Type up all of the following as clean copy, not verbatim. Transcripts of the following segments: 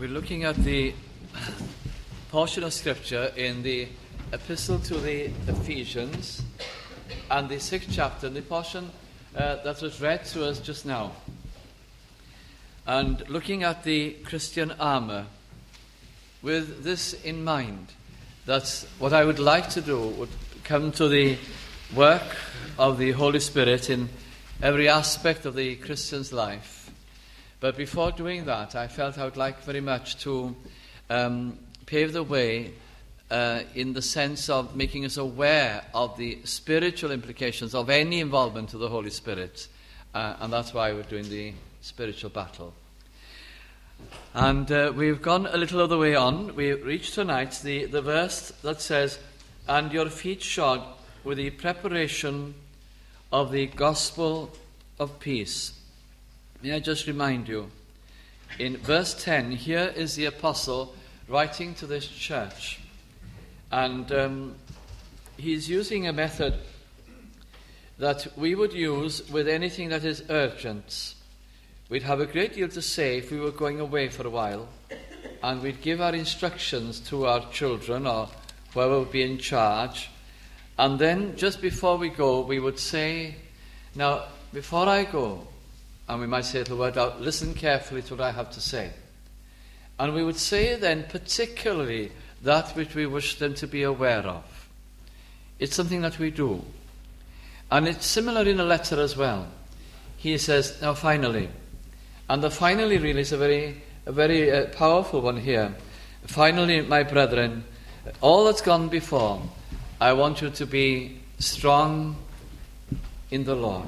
We're looking at the portion of Scripture in the Epistle to the Ephesians and the 6th chapter, the portion that was read to us just now. And looking at the Christian armour with this in mind, that what I would like to do would come to the work of the Holy Spirit in every aspect of the Christian's life. But before doing that, I felt I would like very much to pave the way in the sense of making us aware of the spiritual implications of any involvement of the Holy Spirit. And that's why we're doing the spiritual battle. And we've gone a little of the way on. We reached tonight the verse that says, "And your feet shod with the preparation of the gospel of peace." May I just remind you, in verse 10, here is the apostle writing to this church. And he's using a method that we would use with anything that is urgent. We'd have a great deal to say if we were going away for a while, and we'd give our instructions to our children or whoever would be in charge. And then just before we go, we would say, "Now, before I go," and we might say the word out, "listen carefully to what I have to say." And we would say then particularly that which we wish them to be aware of. It's something that we do. And it's similar in a letter as well. He says, "Now finally," and the finally really is a very powerful one here. "Finally, my brethren, all that's gone before, I want you to be strong in the Lord."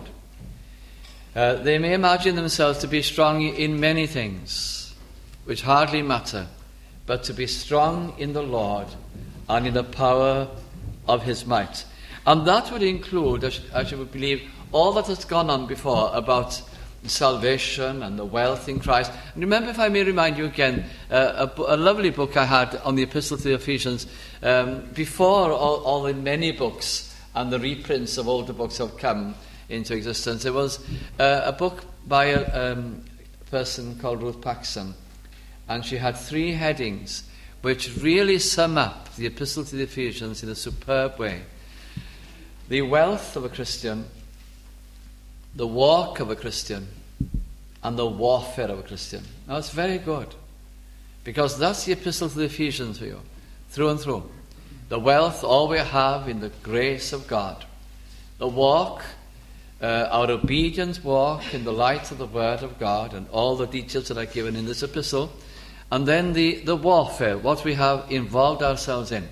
They may imagine themselves to be strong in many things, which hardly matter, but to be strong in the Lord and in the power of his might. And that would include, as you would believe, all that has gone on before about salvation and the wealth in Christ. And remember, if I may remind you again, a lovely book I had on the Epistle to the Ephesians, before all the many books and the reprints of older books have come into existence. There was a book by a person called Ruth Paxson, and she had 3 headings which really sum up the Epistle to the Ephesians in a superb way. The wealth of a Christian, the walk of a Christian, and the warfare of a Christian. Now it's very good, because that's the Epistle to the Ephesians for you, through and through. The wealth, all we have in the grace of God. The walk, our obedience walk in the light of the Word of God, and all the details that are given in this epistle. And then the warfare, what we have involved ourselves in.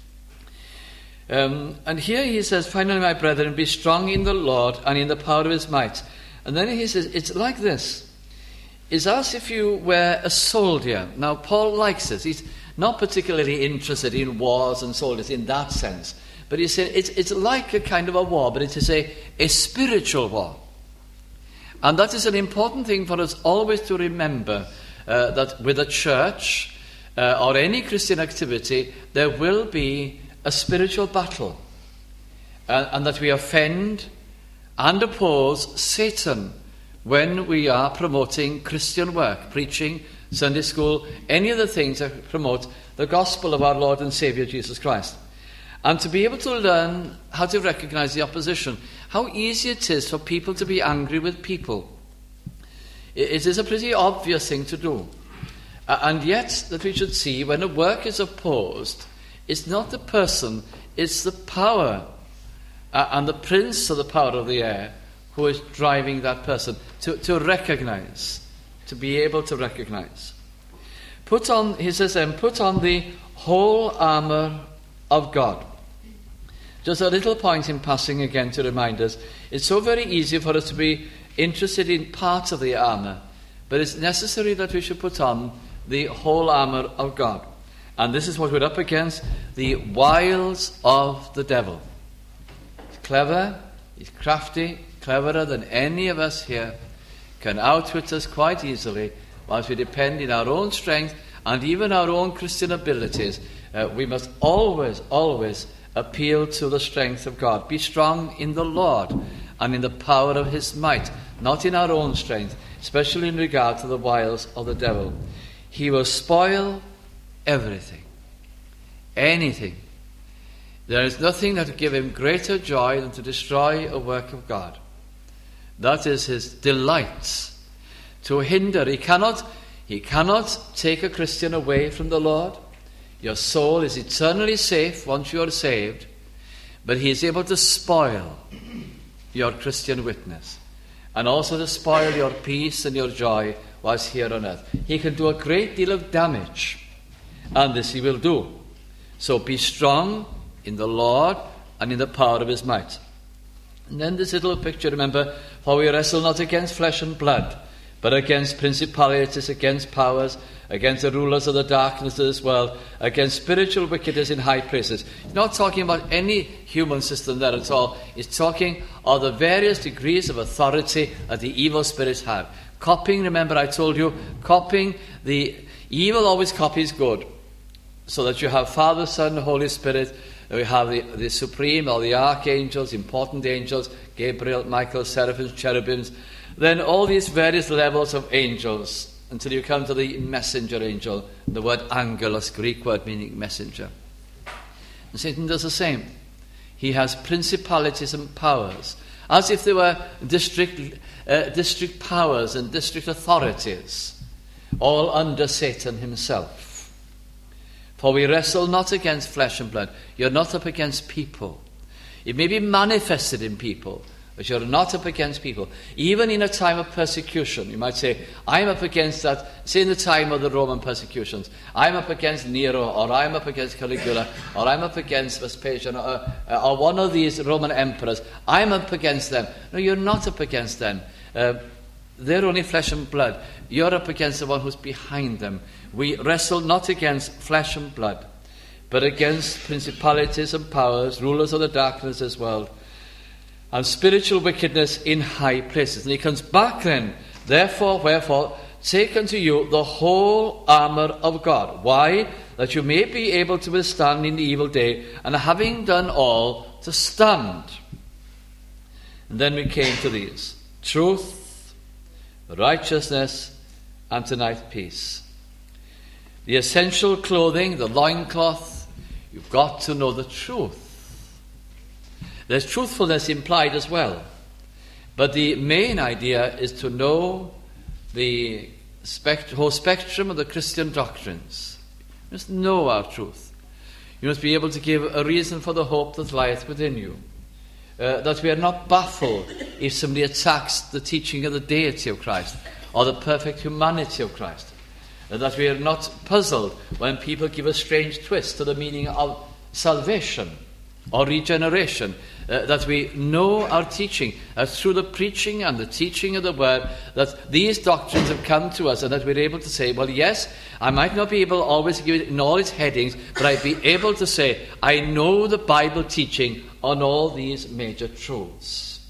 And here he says, "Finally, my brethren, be strong in the Lord and in the power of his might." And then he says, it's like this. It's as if you were a soldier. Now, Paul likes this. He's not particularly interested in wars and soldiers in that sense. But he said it's like a kind of a war, but it is a spiritual war. And that is an important thing for us always to remember, that with a church or any Christian activity, there will be a spiritual battle. And that we offend and oppose Satan when we are promoting Christian work, preaching, Sunday school, any of the things that promote the gospel of our Lord and Saviour Jesus Christ. And to be able to learn how to recognize the opposition. How easy it is for people to be angry with people. It is a pretty obvious thing to do. And yet that we should see when a work is opposed, it's not the person, it's the power and the prince of the power of the air who is driving that person. To recognize, to be able to recognize. Put on, he says then, put on the whole armour of God. Just a little point in passing again to remind us, it's so very easy for us to be interested in parts of the armour, but it's necessary that we should put on the whole armour of God. And this is what we're up against, the wiles of the devil. He's clever, he's crafty, cleverer than any of us here, can outwit us quite easily, whilst we depend in our own strength and even our own Christian abilities. We must always appeal to the strength of God. Be strong in the Lord and in the power of his might, not in our own strength, especially in regard to the wiles of the devil. he will spoil everything, anything. There is nothing that will give him greater joy than to destroy a work of God. That is his delight, to hinder. He cannot take a Christian away from the Lord. Your soul is eternally safe once you are saved, but he is able to spoil your Christian witness, and also to spoil your peace and your joy whilst here on earth. He can do a great deal of damage, and this he will do. So be strong in the Lord and in the power of his might. And then this little picture, remember, for we wrestle not against flesh and blood, but against principalities, against powers, against the rulers of the darkness of this world, against spiritual wickedness in high places. He's not talking about any human system there at all. He's talking of the various degrees of authority that the evil spirits have. Copying, remember I told you, copying, the evil always copies good. So that you have Father, Son, Holy Spirit. We have the supreme, or the archangels, important angels, Gabriel, Michael, seraphims, cherubims. Then all these various levels of angels, until you come to the messenger angel, the word angelos, Greek word meaning messenger. And Satan does the same. He has principalities and powers, as if they were district powers and district authorities, all under Satan himself. For we wrestle not against flesh and blood. You're not up against people. It may be manifested in people, but you're not up against people. Even in a time of persecution, you might say, I'm up against that. Say in the time of the Roman persecutions, I'm up against Nero, or I'm up against Caligula, or I'm up against Vespasian, or one of these Roman emperors. I'm up against them. No, you're not up against them. They're only flesh and blood. You're up against the one who's behind them. We wrestle not against flesh and blood, but against principalities and powers, rulers of the darkness of this world, and spiritual wickedness in high places. And he comes back then, therefore, wherefore, take unto you the whole armour of God. Why? That you may be able to withstand in the evil day, and having done all, to stand. And then we came to these: truth, righteousness, and tonight peace. The essential clothing, the loincloth, you've got to know the truth. There's truthfulness implied as well. But the main idea is to know the whole spectrum of the Christian doctrines. You must know our truth. You must be able to give a reason for the hope that lieth within you. That we are not baffled if somebody attacks the teaching of the deity of Christ or the perfect humanity of Christ. That we are not puzzled when people give a strange twist to the meaning of salvation or regeneration. That we know our teaching, through the preaching and the teaching of the word, that these doctrines have come to us, and that we're able to say, well, yes, I might not be able always to give it in all its headings, but I'd be able to say, I know the Bible teaching on all these major truths.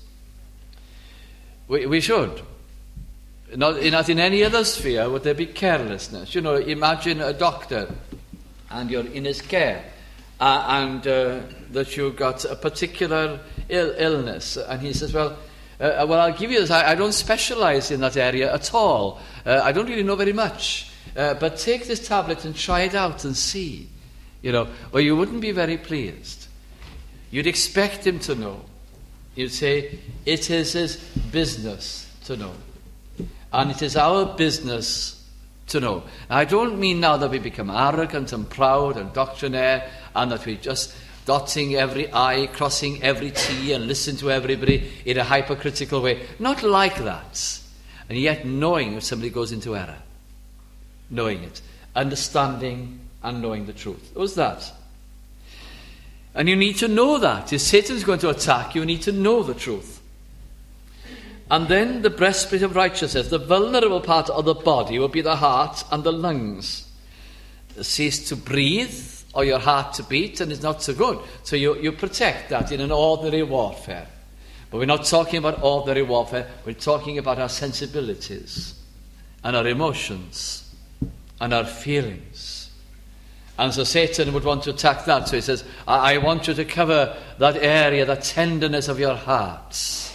We should. Not in any other sphere would there be carelessness. You know, imagine a doctor and you're in his care, and that you've got a particular illness, and he says, well, I'll give you this. I don't specialize in that area at all. I don't really know very much. But take this tablet and try it out and see. You know, well, you wouldn't be very pleased. You'd expect him to know. You'd say, it is his business to know. And it is our business to know. Now, I don't mean now that we become arrogant and proud and doctrinaire, and that we just dotting every I, crossing every T, and listen to everybody in a hypocritical way. Not like that. And yet knowing if somebody goes into error. Knowing it. Understanding and knowing the truth. It was that. And you need to know that. If Satan's going to attack, you need to know the truth. And then the breastplate of righteousness. The vulnerable part of the body will be the heart and the lungs. Cease to breathe, or your heart to beat, and it's not so good. So you protect that in an ordinary warfare. But we're not talking about ordinary warfare. We're talking about our sensibilities and our emotions and our feelings. And so Satan would want to attack that. So he says, I want you to cover that area, that tenderness of your hearts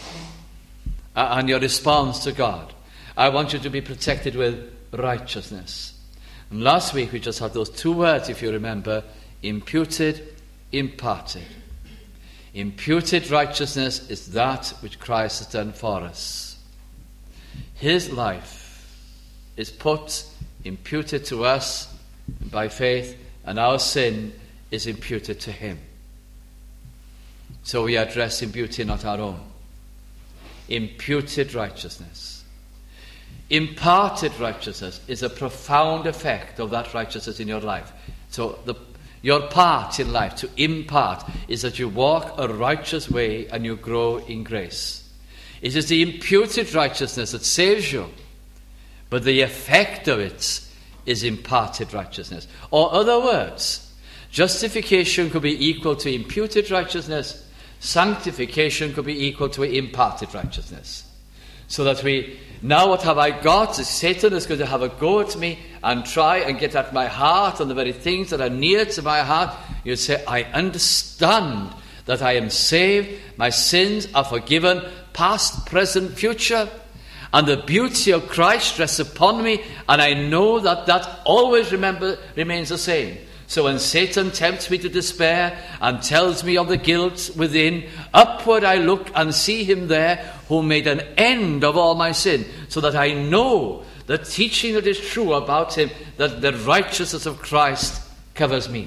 and your response to God. I want you to be protected with righteousness. And last week we just had those two words, if you remember, imputed, imparted. Imputed righteousness is that which Christ has done for us. His life is imputed to us by faith, and our sin is imputed to him. So we are dressed in beauty, not our own. Imputed righteousness. Imparted righteousness is a profound effect of that righteousness in your life. So your part in life, to impart, is that you walk a righteous way and you grow in grace. It is the imputed righteousness that saves you, but the effect of it is imparted righteousness. Or other words, justification could be equal to imputed righteousness, sanctification could be equal to imparted righteousness. So that now what have I got? Satan is going to have a go at me and try and get at my heart and the very things that are near to my heart. You say, I understand that I am saved, my sins are forgiven, past, present, future, and the beauty of Christ rests upon me, and I know that always remains the same. So when Satan tempts me to despair and tells me of the guilt within, upward I look and see him there who made an end of all my sin, so that I know the teaching that is true about him, that the righteousness of Christ covers me.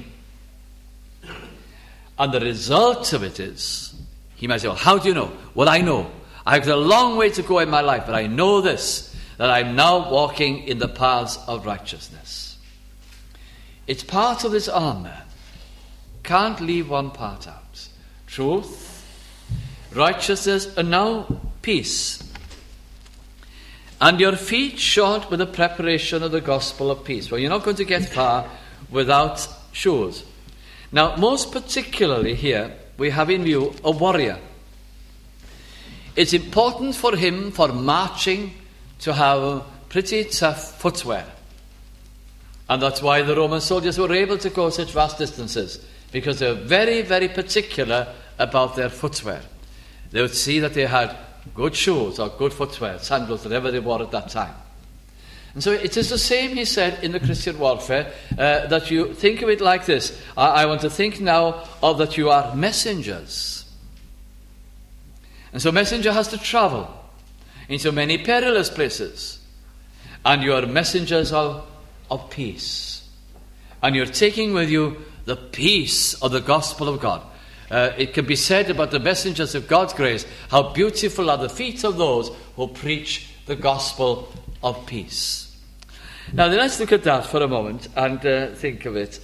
And the result of it is, he might say, well, how do you know? Well, I know. I've got a long way to go in my life, but I know this, that I'm now walking in the paths of righteousness. It's part of this armour. Can't leave one part out. Truth, righteousness, and now peace. And your feet shod with the preparation of the gospel of peace. Well, you're not going to get far without shoes. Now, most particularly here, we have in view a warrior. It's important for him, for marching, to have pretty tough footwear. And that's why the Roman soldiers were able to go such vast distances, because they were very, very particular about their footwear. They would see that they had good shoes or good footwear, sandals, whatever they wore at that time. And so it is the same, he said, in the Christian warfare, that you think of it like this. I want to think now of that you are messengers. And so messenger has to travel into many perilous places. And you are messengers of peace. And you're taking with you the peace of the gospel of God. It can be said about the messengers of God's grace, how beautiful are the feet of those who preach the gospel of peace. Now then, let's look at that for a moment and think of it.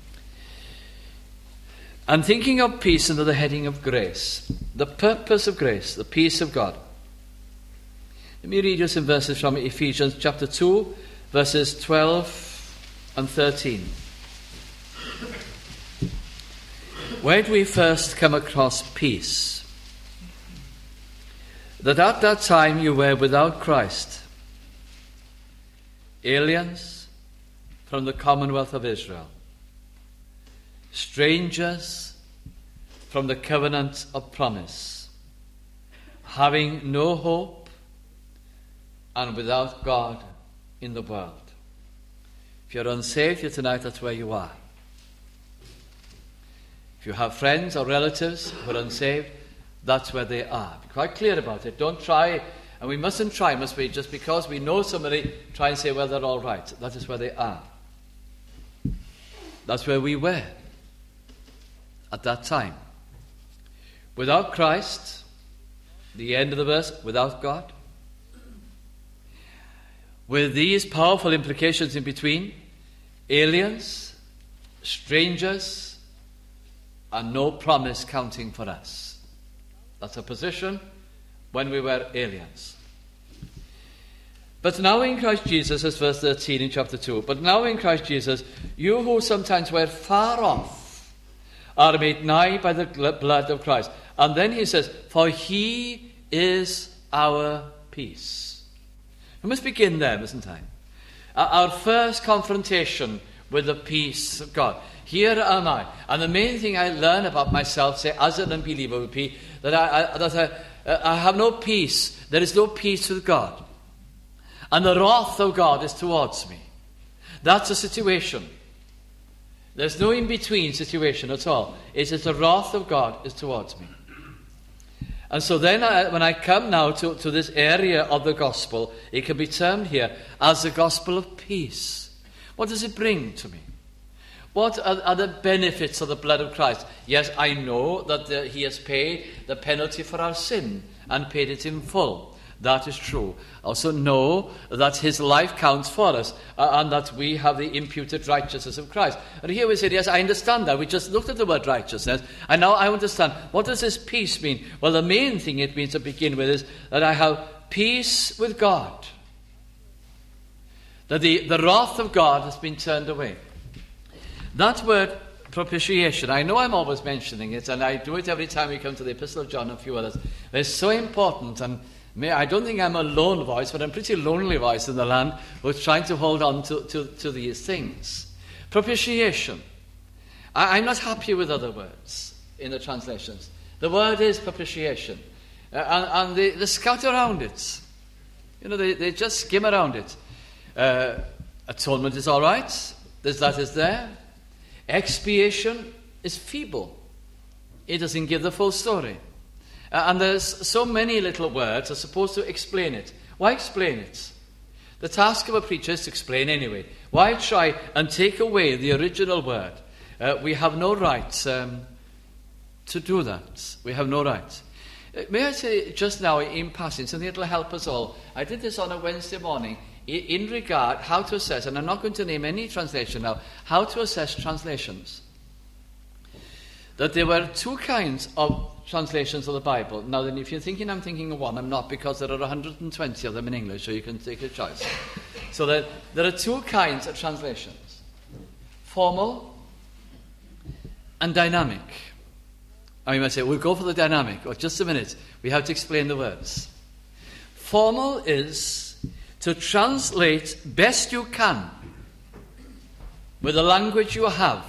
And thinking of peace under the heading of grace, the purpose of grace, the peace of God. Let me read you some verses from Ephesians chapter 2, verses 12 and 13. Where do we first come across peace? That at that time you were without Christ, aliens from the commonwealth of Israel, strangers from the covenant of promise, having no hope and without God in the world. If you're unsaved here tonight, that's where you are. If you have friends or relatives who are unsaved, that's where they are. Be quite clear about it. Don't try, and we mustn't try, must we, just because we know somebody, try and say, well, they're all right. That is where they are. That's where we were at that time. Without Christ, the end of the verse, without God. With these powerful implications in between, aliens, strangers, and no promise counting for us. That's a position when we were aliens. But now in Christ Jesus, as verse 13 in chapter 2, but now in Christ Jesus, you who sometimes were far off are made nigh by the blood of Christ. And then he says, for he is our peace. We must begin there, mustn't I? Our first confrontation with the peace of God. Here am I. And the main thing I learn about myself, say, as an unbeliever, would be that I have no peace. There is no peace with God. And the wrath of God is towards me. That's a situation. There's no in-between situation at all. It is the wrath of God is towards me. And so then when I come now to this area of the gospel, it can be termed here as the gospel of peace. What does it bring to me? What are the benefits of the blood of Christ? Yes, I know that he has paid the penalty for our sin and paid it in full. That is true. I also know that his life counts for us and that we have the imputed righteousness of Christ. And here we say, yes, I understand that. We just looked at the word righteousness, and now I understand. What does this peace mean? Well, the main thing it means to begin with is that I have peace with God. That the wrath of God has been turned away. That word propitiation, I know I'm always mentioning it, and I do it every time we come to the Epistle of John and a few others. It's so important, and I don't think I'm a lone voice, but I'm a pretty lonely voice in the land who's trying to hold on to these things. Propitiation. I'm not happy with other words in the translations. The word is propitiation. And they scout around it. You know, they just skim around it. Atonement is all right. That is there. Expiation is feeble. It doesn't give the full story. And there's so many little words are supposed to explain it. Why explain it? The task of a preacher is to explain anyway. Why try and take away the original word? We have no right to do that. We have no right. May I say just now in passing, something that will help us all. I did this on a Wednesday morning in regard how to assess, and I'm not going to name any translation now, how to assess translations. That there were two kinds of translations of the Bible. Now then, if you're thinking I'm thinking of one, I'm not, because there are 120 of them in English, so you can take a choice. So there are two kinds of translations. Formal and dynamic. I mean, I say, we'll go for the dynamic. Or just a minute, we have to explain the words. Formal is to translate best you can with the language you have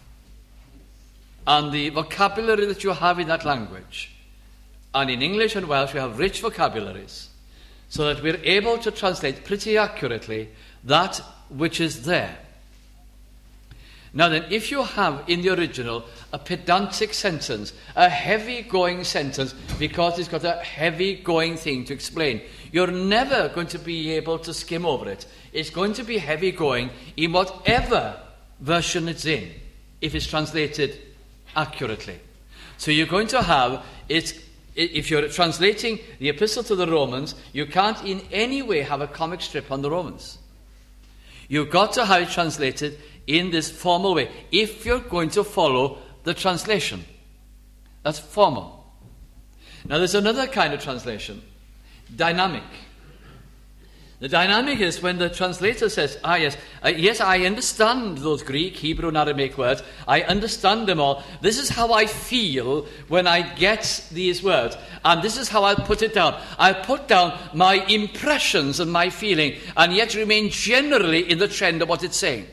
and the vocabulary that you have in that language. And in English and Welsh we have rich vocabularies, so that we're able to translate pretty accurately that which is there. Now then, if you have in the original a pedantic sentence, a heavy-going sentence, because it's got a heavy-going thing to explain, you're never going to be able to skim over it. It's going to be heavy-going in whatever version it's in, if it's translated accurately. So you're going to have it. If you're translating the Epistle to the Romans, you can't in any way have a comic strip on the Romans. You've got to have it translated in this formal way, if you're going to follow the translation. That's formal. Now there's another kind of translation, dynamic. The dynamic is when the translator says, yes, I understand those Greek, Hebrew, and Aramaic words. I understand them all. This is how I feel when I get these words. And this is how I'll put it down. I'll put down my impressions and my feeling, and yet remain generally in the trend of what it's saying.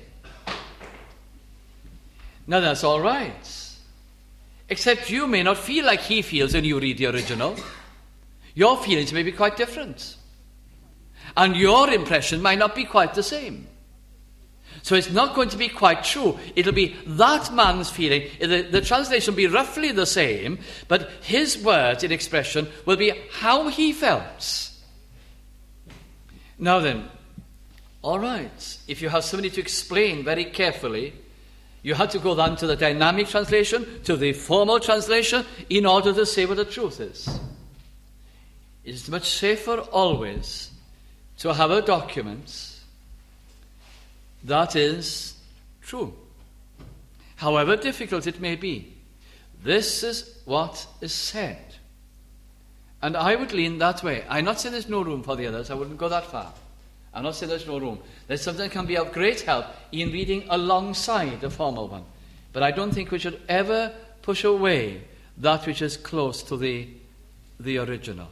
Now that's all right. Except you may not feel like he feels when you read the original. Your feelings may be quite different. And your impression might not be quite the same. So it's not going to be quite true. It'll be that man's feeling. The translation will be roughly the same, but his words in expression will be how he felt. Now then, all right, if you have somebody to explain very carefully, you have to go down to the dynamic translation, to the formal translation, in order to say what the truth is. It is much safer always to have a document that is true, however difficult it may be. This is what is said. And I would lean that way. I'm not saying there's no room for the others. I wouldn't go that far. I'm not saying there's no room. There's something that can be of great help in reading alongside the formal one. But I don't think we should ever push away that which is close to the original.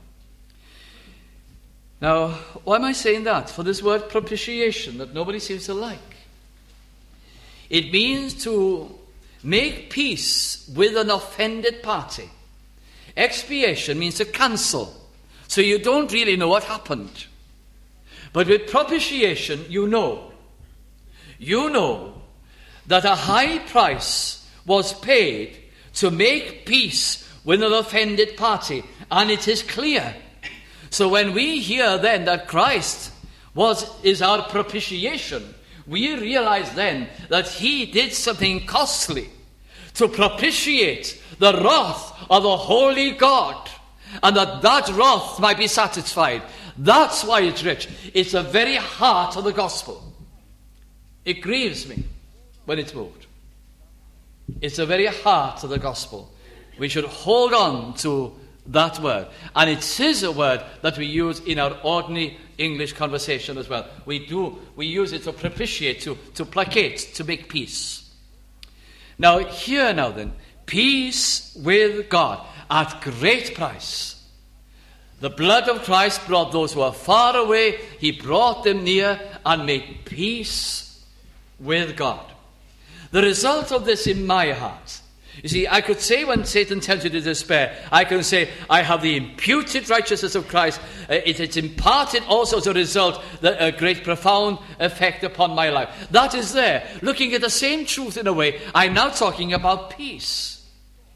Now, why am I saying that? For this word propitiation that nobody seems to like. It means to make peace with an offended party. Expiation means to cancel. So you don't really know what happened. But with propitiation, you know. you know that a high price was paid to make peace with an offended party, and it is clear. So when we hear then that Christ is our propitiation, we realize then that he did something costly to propitiate the wrath of the holy God, and that wrath might be satisfied. That's why it's rich. It's the very heart of the gospel. It grieves me when it's moved. It's the very heart of the gospel. We should hold on to that word. And it is a word that we use in our ordinary English conversation as well. We use it to propitiate, to placate, to make peace. Now, here now then, peace with God at great price. The blood of Christ brought those who are far away, he brought them near and made peace with God. The result of this in my heart, you see, I could say when Satan tells you to despair, I can say, I have the imputed righteousness of Christ. It's imparted also as a result, a great profound effect upon my life. That is there. Looking at the same truth in a way, I'm now talking about peace.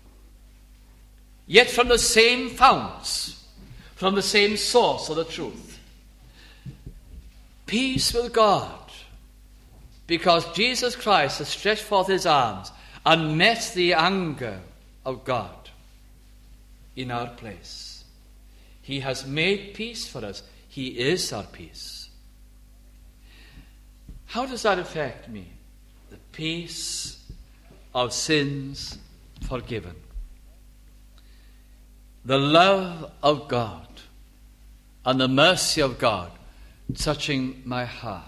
Yet from the same founts, from the same source of the truth. Peace with God. Because Jesus Christ has stretched forth his arms and met the anger of God in our place. He has made peace for us. He is our peace. How does that affect me? The peace of sins forgiven. The love of God and the mercy of God touching my heart.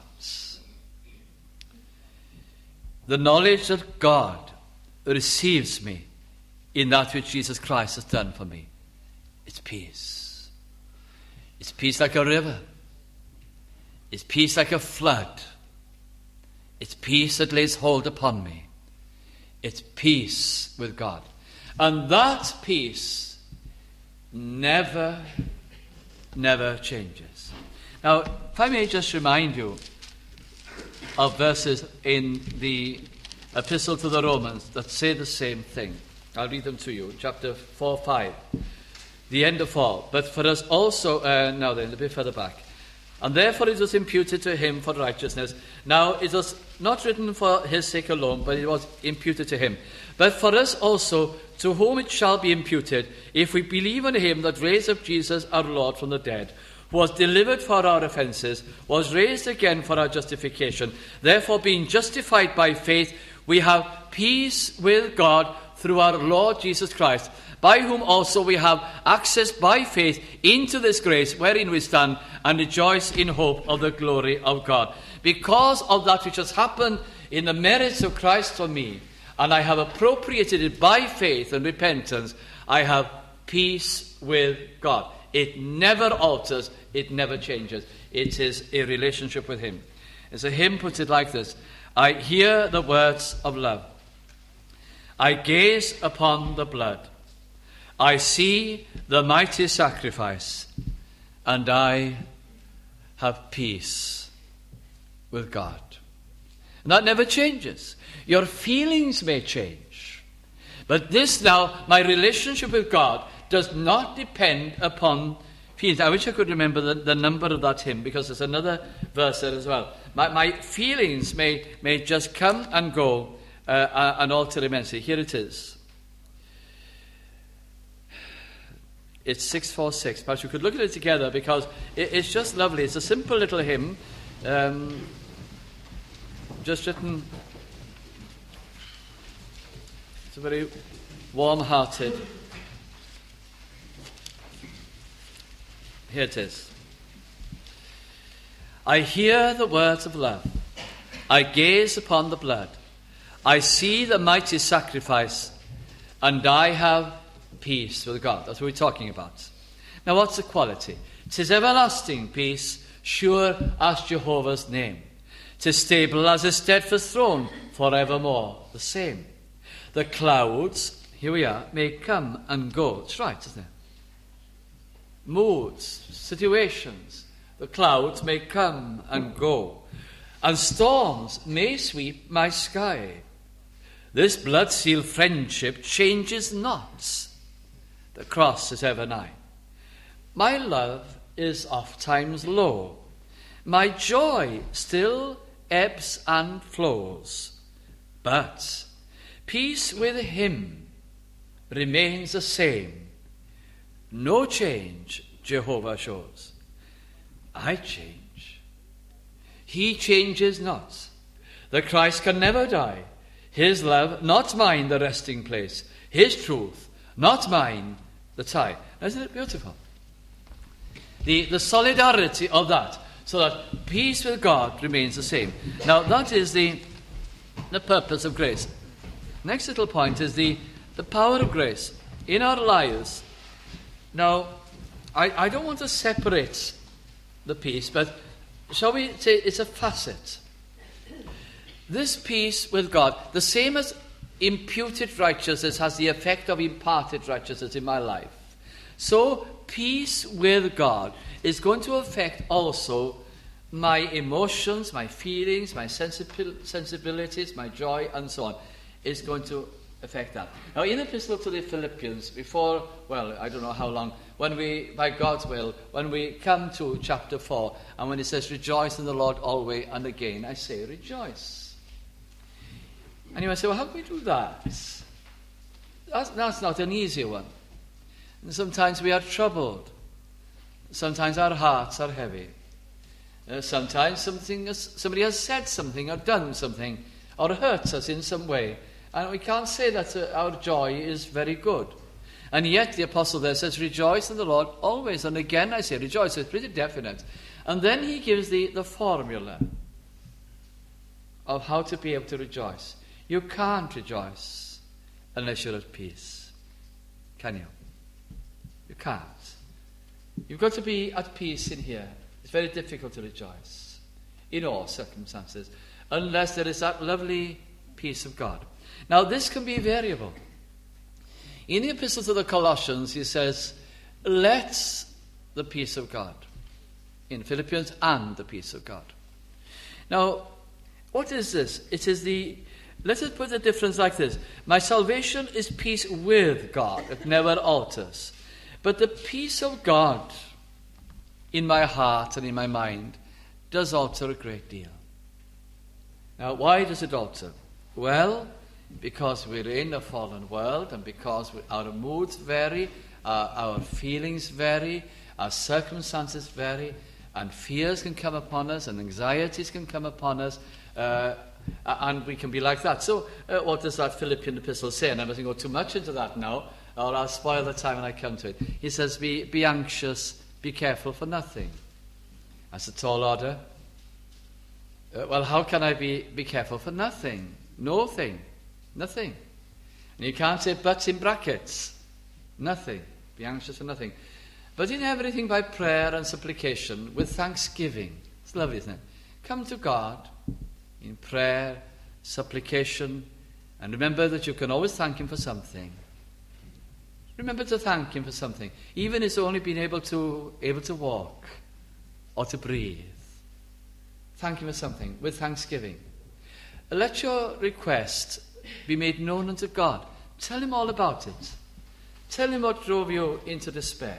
The knowledge that God receives me in that which Jesus Christ has done for me. It's peace. It's peace like a river. It's peace like a flood. It's peace that lays hold upon me. It's peace with God. And that peace never changes. Now, if I may just remind you of verses in the Epistle to the Romans that say the same thing. I'll read them to you. Chapter 4, 5. The end of 4. But for us also, now then, a bit further back. And therefore it was imputed to him for righteousness. Now it was not written for his sake alone, but it was imputed to him. But for us also, to whom it shall be imputed, if we believe on him that raised up Jesus our Lord from the dead, who was delivered for our offences, was raised again for our justification. Therefore, being justified by faith, we have peace with God through our Lord Jesus Christ, by whom also we have access by faith into this grace wherein we stand and rejoice in hope of the glory of God. Because of that which has happened in the merits of Christ for me, and I have appropriated it by faith and repentance, I have peace with God. It never alters, it never changes. It is a relationship with him. As a hymn puts it like this: I hear the words of love. I gaze upon the blood. I see the mighty sacrifice, and I have peace with God. And that never changes. Your feelings may change, but this now, my relationship with God, does not depend upon feelings. I wish I could remember the number of that hymn, because there's another verse there as well. My feelings may just come and go and alter immensely. Here it is. It's 646. Perhaps you could look at it together, because it's just lovely. It's a simple little hymn, just written. It's a very warm-hearted. Here it is. I hear the words of love. I gaze upon the blood. I see the mighty sacrifice, and I have peace with God. That's what we're talking about. Now, what's the quality? 'Tis everlasting peace, sure as Jehovah's name. 'Tis stable as a steadfast throne, forevermore the same. The clouds, here we are, may come and go. It's right, isn't it? Moods, situations, the clouds may come and go. and storms may sweep my sky. This blood-sealed friendship changes not. The cross is ever nigh. My love is oft times low. My joy still ebbs and flows. But peace with him remains the same. No change Jehovah shows. I change. He changes not. The Christ can never die. His love, not mine, the resting place. His truth, not mine, the tie. Isn't it beautiful? The solidarity of that, so that peace with God remains the same. Now, that is the purpose of grace. Next little point is the power of grace in our lives. Now, I don't want to separate the peace, but shall we say it's a facet. This peace with God, the same as imputed righteousness has the effect of imparted righteousness in my life, so peace with God is going to affect also my emotions, my feelings, my sensibilities, my joy, and so on. It's going to affect that. Now, in the Epistle to the Philippians, before, well, I don't know how long, when we, by God's will, when we come to chapter 4, and when it says, rejoice in the Lord always, and again I say, rejoice. And you might say, well, how can we do that? That's not an easy one. And sometimes we are troubled. Sometimes our hearts are heavy. Sometimes somebody has said something or done something or hurts us in some way. And we can't say that our joy is very good. And yet the apostle there says, rejoice in the Lord always. And again I say rejoice. It's pretty definite. And then he gives the formula of how to be able to rejoice. You can't rejoice unless you're at peace. Can you? You can't. You've got to be at peace in here. It's very difficult to rejoice in all circumstances unless there is that lovely peace of God. Now, this can be variable. In the Epistle to the Colossians, he says, let the peace of God. In Philippians, and the peace of God. Now, what is this? It is let us put the difference like this. My salvation is peace with God. It never alters. But the peace of God in my heart and in my mind does alter a great deal. Now, why does it alter? Well, because we're in a fallen world, and because our moods vary, our feelings vary, our circumstances vary, and fears can come upon us, and anxieties can come upon us, and we can be like that. So, what does that Philippian epistle say? And I mustn't go too much into that now, or I'll spoil the time when I come to it. He says, be anxious, be careful for nothing. That's a tall order. Well, how can I be careful for nothing? No thing. Nothing. And you can't say but in brackets. Nothing. Be anxious for nothing. But in everything by prayer and supplication with thanksgiving. It's lovely, isn't it? Come to God in prayer, supplication, and remember that you can always thank Him for something. Remember to thank Him for something. Even it's only being able to walk or to breathe. Thank Him for something with thanksgiving. Let your request be made known unto God. Tell Him all about it. Tell Him what drove you into despair.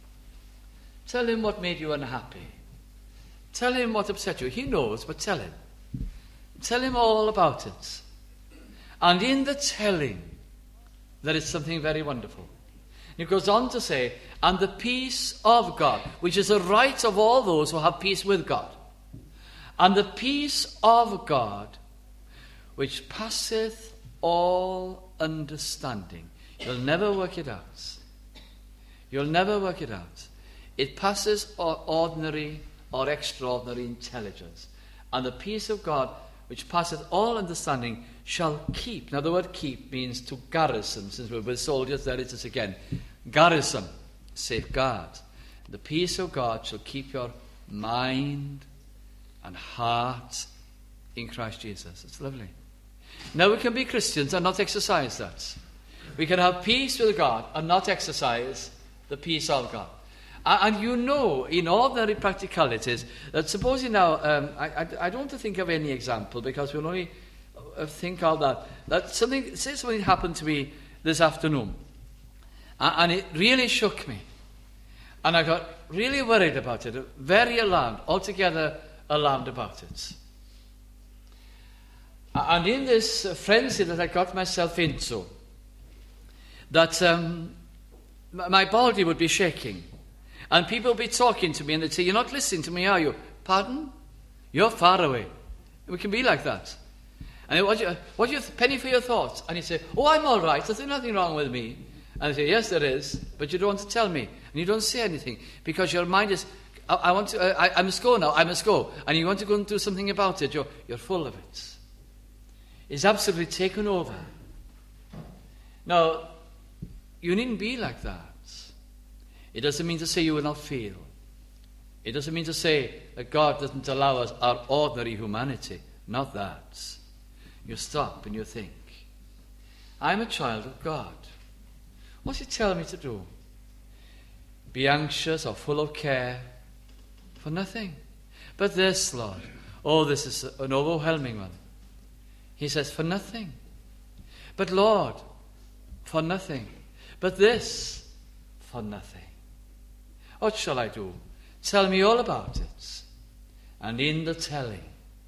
Tell Him what made you unhappy. Tell Him what upset you. He knows, but tell Him. Tell Him all about it. And in the telling, there is something very wonderful. It goes on to say, and the peace of God, which is the right of all those who have peace with God. And the peace of God, which passeth all understanding. You'll never work it out. You'll never work it out. It passes ordinary or extraordinary intelligence. And the peace of God, which passeth all understanding, shall keep. Now the word keep means to garrison. Since we're with soldiers, there it is again. Garrison, safeguard. The peace of God shall keep your mind and heart in Christ Jesus. It's lovely. Now we can be Christians and not exercise that. We can have peace with God and not exercise the peace of God. And you know, in ordinary practicalities, that supposing now, I don't want to think of any example because we'll only think of that something happened to me this afternoon. And it really shook me. And I got really worried about it, very alarmed, altogether alarmed about it. And in this frenzy that I got myself into, that my body would be shaking. And people would be talking to me and they'd say, "You're not listening to me, are you?" "Pardon? You're far away." We can be like that. And what do you penny for your thoughts? And you say, "Oh, I'm all right. There's nothing wrong with me." And I say, "Yes, there is, but you don't want to tell me." And you don't say anything because your mind is, I must go now, I must go. And you want to go and do something about it. You're full of it. It's absolutely taken over. Now, you needn't be like that. It doesn't mean to say you will not feel. It doesn't mean to say that God doesn't allow us our ordinary humanity. Not that. You stop and you think, I'm a child of God. What's He telling me to do? Be anxious or full of care for nothing. But this, Lord, this is an overwhelming one. He says, for nothing. But Lord, for nothing. But this, for nothing. What shall I do? Tell me all about it. And in the telling,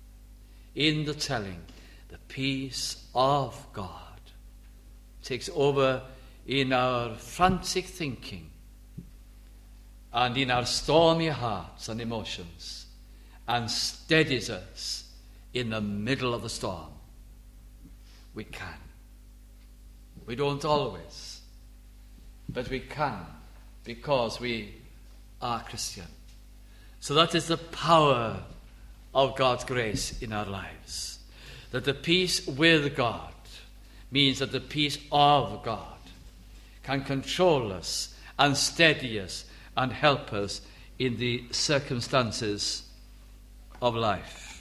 the peace of God takes over in our frantic thinking and in our stormy hearts and emotions and steadies us in the middle of the storm. We can. We don't always, but we can because we are Christian. So that is the power of God's grace in our lives. That the peace with God means that the peace of God can control us and steady us and help us in the circumstances of life.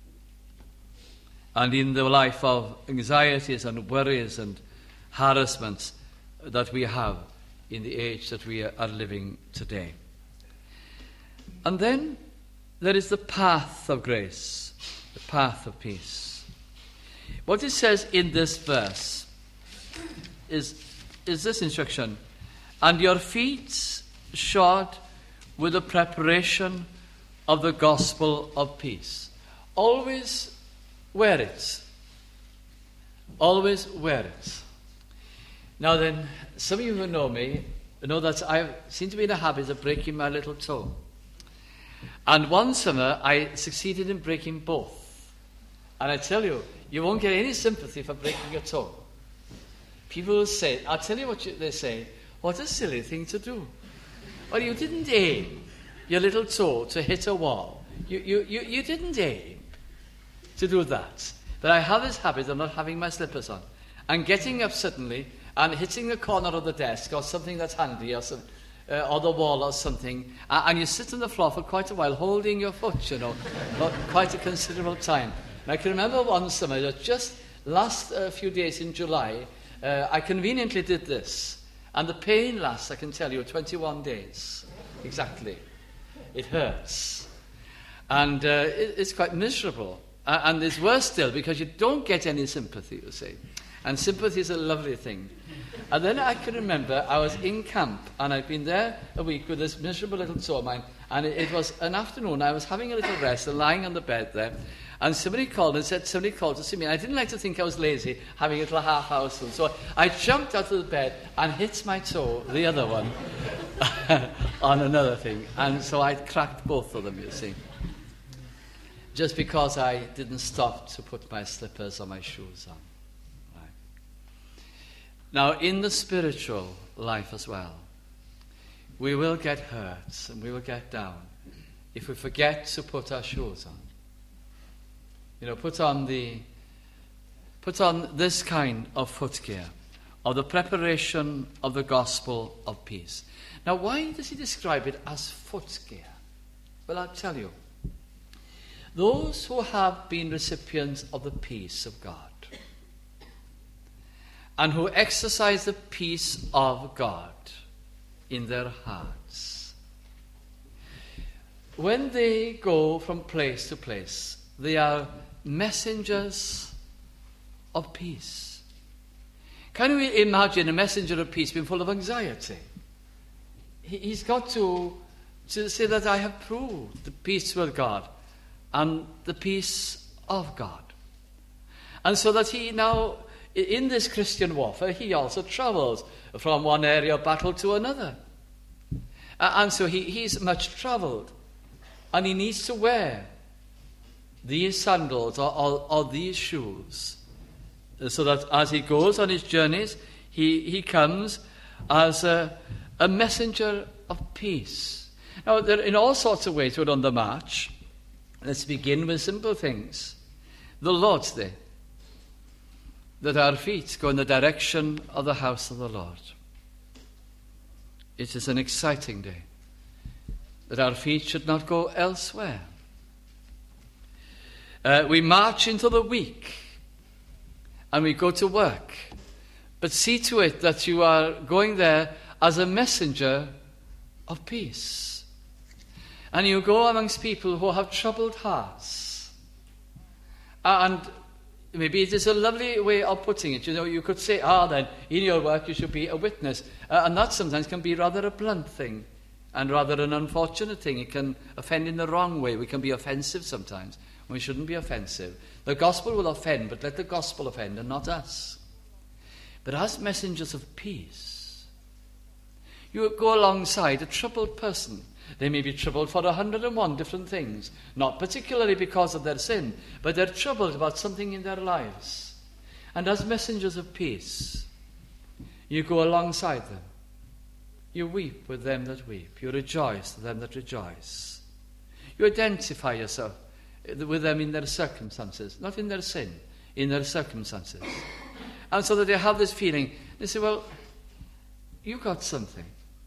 And in the life of anxieties and worries and harassments that we have in the age that we are living today. And then there is the path of grace, the path of peace. What it says in this verse is this instruction: and your feet shod with the preparation of the gospel of peace. Always wear it. Always wear it. Now then, some of you who know me know that I seem to be in a habit of breaking my little toe. And one summer I succeeded in breaking both. And I tell you, you won't get any sympathy for breaking your toe. People will say, I'll tell you what they say, what a silly thing to do. Well, you didn't aim your little toe to hit a wall. You didn't aim to do that. But I have this habit of not having my slippers on and getting up suddenly and hitting the corner of the desk or something that's handy or the wall or something, and you sit on the floor for quite a while holding your foot, for quite a considerable time. And I can remember one summer, just last few days in July, I conveniently did this, and the pain lasts, I can tell you, 21 days. Exactly. It hurts. And it's quite miserable. And it's worse still, because you don't get any sympathy, you see. And sympathy is a lovely thing. And then I can remember I was in camp, and I'd been there a week with this miserable little toe of mine, and it was an afternoon. I was having a little rest and lying on the bed there, and somebody called and said somebody called to see me. And I didn't like to think I was lazy, having a little half-hour sleep. So I jumped out of the bed and hit my toe, the other one, on another thing. And so I cracked both of them, you see. Just because I didn't stop to put my slippers or my shoes on. Right. Now, in the spiritual life as well, we will get hurt and we will get down if we forget to put our shoes on. Put on this kind of footgear, of the preparation of the gospel of peace. Now, why does he describe it as footgear? Well, I'll tell you. Those who have been recipients of the peace of God and who exercise the peace of God in their hearts when they go from place to place, they are messengers of peace. Can we imagine a messenger of peace being full of anxiety? He's got to say that I have proved the peace with God and the peace of God. And so that he now, in this Christian warfare, he also travels from one area of battle to another. And so he's much travelled. And he needs to wear these sandals or these shoes, so that as he goes on his journeys, he comes as a messenger of peace. Now, there are in all sorts of ways we're on the march. Let's begin with simple things. The Lord's Day, that our feet go in the direction of the house of the Lord. It is an exciting day, that our feet should not go elsewhere. We march into the week and we go to work, but see to it that you are going there as a messenger of peace. And you go amongst people who have troubled hearts. And maybe it is a lovely way of putting it. You could say, then in your work you should be a witness. And that sometimes can be rather a blunt thing and rather an unfortunate thing. It can offend in the wrong way. We can be offensive sometimes. We shouldn't be offensive. The gospel will offend, but let the gospel offend and not us. But as messengers of peace, you go alongside a troubled person. They may be troubled for 101 different things, not particularly because of their sin, but they're troubled about something in their lives. And as messengers of peace, you go alongside them. You weep with them that weep. You rejoice with them that rejoice. You identify yourself with them in their circumstances, not in their sin, in their circumstances. And so that they have this feeling, they say, well, you got something.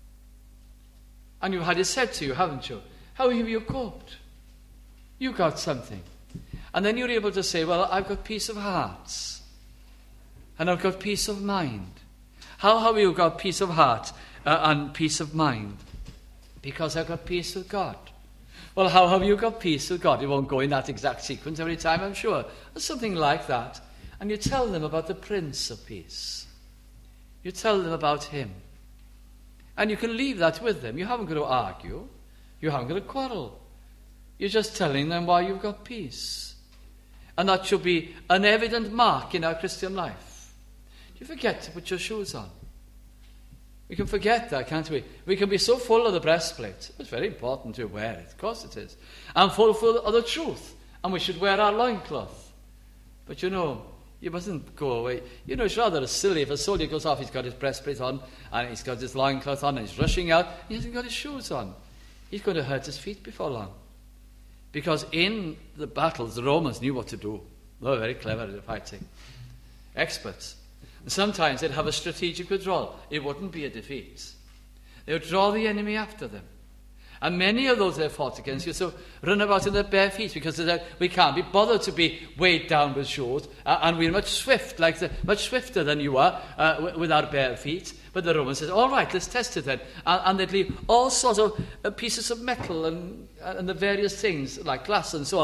And you've had it said to you, haven't you? How have you coped? You got something. And then you're able to say, well, I've got peace of heart. And I've got peace of mind. How have you got peace of heart and peace of mind? Because I've got peace with God. Well, how have you got peace with God? You won't go in that exact sequence every time, I'm sure. But something like that. And you tell them about the Prince of Peace. You tell them about him. And you can leave that with them. You haven't got to argue. You haven't got to quarrel. You're just telling them why you've got peace. And that should be an evident mark in our Christian life. You forget to put your shoes on. We can forget that, can't we? We can be so full of the breastplate. It's very important to wear it. Of course it is. And full of the truth. And we should wear our loincloth. But you mustn't go away. It's rather silly if a soldier goes off, he's got his breastplate on, and he's got his loincloth on, and he's rushing out, he hasn't got his shoes on. He's going to hurt his feet before long. Because in the battles, the Romans knew what to do. They were very clever at fighting. Experts. And sometimes they'd have a strategic withdrawal. It wouldn't be a defeat. They would draw the enemy after them. And many of those they fought against used to run about in their bare feet because they said, we can't be bothered to be weighed down with shoes, and we're much swifter than you are with our bare feet. But the Romans said, all right, let's test it then. And they'd leave all sorts of pieces of metal and the various things like glass and so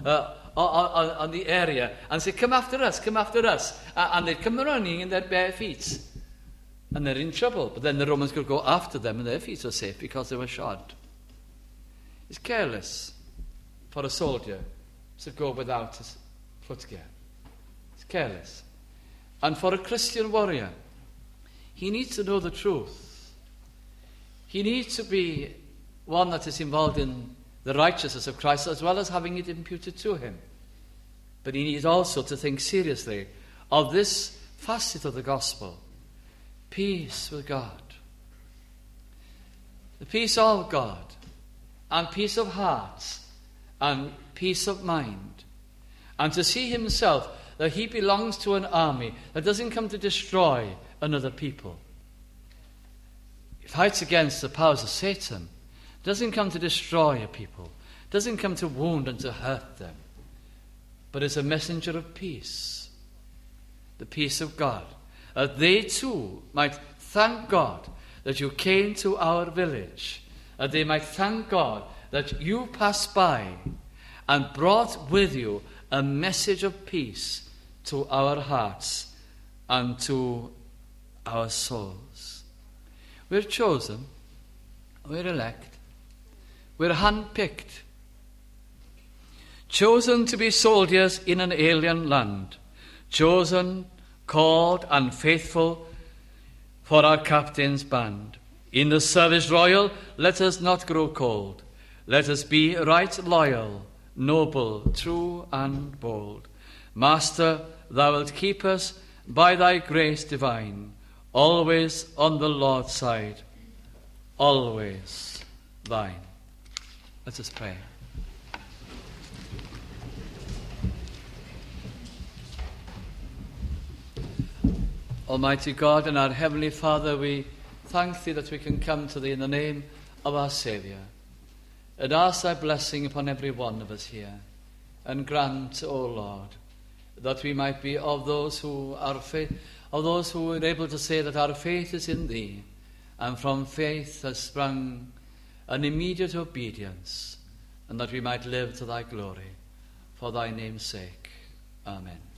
on the area and say, come after us. And they'd come running in their bare feet. And they're in trouble. But then the Romans could go after them and their feet were safe because they were shod. It's careless for a soldier to go without his footgear. It's careless. And for a Christian warrior, he needs to know the truth. He needs to be one that is involved in the righteousness of Christ as well as having it imputed to him. But he needs also to think seriously of this facet of the gospel. Peace with God. The peace of God. And peace of heart, and peace of mind. And to see himself that he belongs to an army that doesn't come to destroy another people. It fights against the powers of Satan. It doesn't come to destroy a people. It doesn't come to wound and to hurt them. But is a messenger of peace. The peace of God. That they too might thank God that you came to our village. That they might thank God that you passed by and brought with you a message of peace to our hearts and to our souls. We're chosen, we're elect, we're handpicked, chosen to be soldiers in an alien land, chosen, called, and faithful for our captain's band. In the service royal, let us not grow cold. Let us be right loyal, noble, true, and bold. Master, thou wilt keep us by thy grace divine, always on the Lord's side, always thine. Let us pray. Almighty God and our Heavenly Father, we thank Thee that we can come to Thee in the name of our Saviour, and ask Thy blessing upon every one of us here, and grant, O Lord, that we might be of those who are able to say that our faith is in Thee, and from faith has sprung an immediate obedience, and that we might live to Thy glory, for Thy name's sake. Amen.